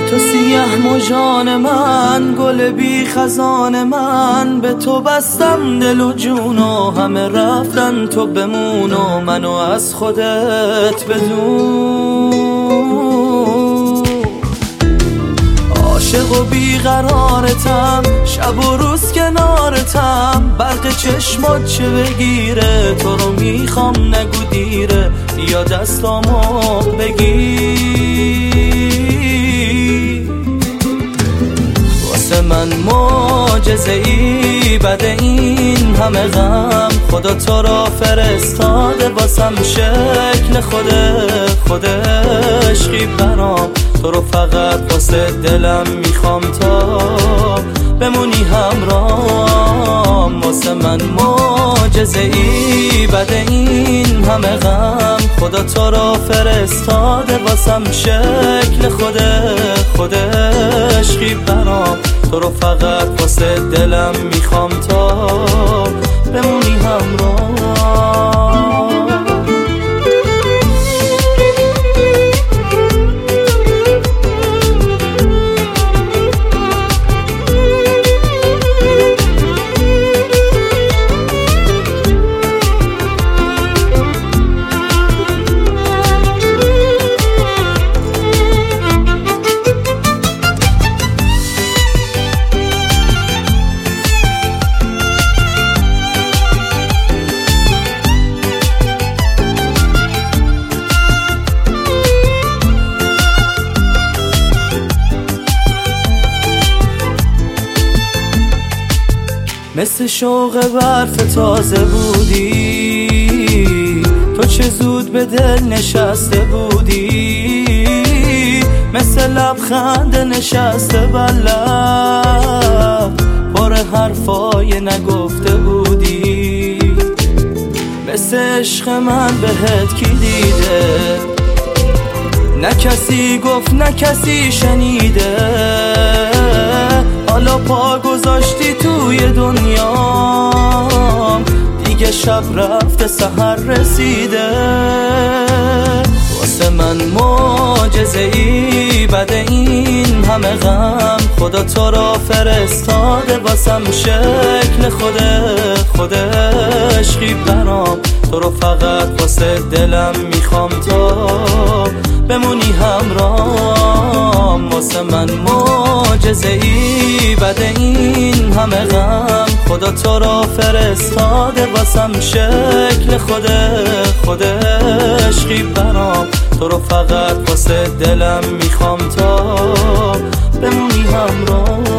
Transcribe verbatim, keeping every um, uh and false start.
تو سیه مژان من، گل بی خزان من، به تو بستم دل و جون و همه رفتن تو بمون و منو از خودت بدون. عاشق و بیقرارتم، شب و روز کنارتم، برق چشمات چه بگیره، تو رو میخوام نگو دیره، یا دستامو بگیر. واسه من معجزه ای بده این همه غم، خدا تو را فرستاده واسم شکل خوده خود عشقی برام، تو رو فقط واسه دلم میخوام تا بمونی همراهم. واسه من معجزه ای بده این همه غم، خدا تو را فرستاده واسم شکل خود خود عشقی برام، تو رو فقط واسه دلم میخوام تا بمونی همراهم. مثل شوق برف تازه بودی، تو چه زود به دل نشسته بودی، مثل لبخند نشسته بر لب، پر حرفای نگفته بودی. مثل عشق من بهت کی دیده، نه کسی گفت نه کسی شنیده، حالا پا گذاشتی توی دنیام، دیگه شب رفته سحر رسیده. واسه من معجزه ای بده این همه غم، خدا تو را فرستاده واسم شکل خود خود عشقی برام، تو رو فقط واسه دلم میخوام تا بمونی همراهم. واسه من معجزه ای بده این همه غم، خدا تو را فرستاده واسم شکل خود خود عشقی برام، تو رو فقط واسه دلم میخوام تا بمونی همراهم.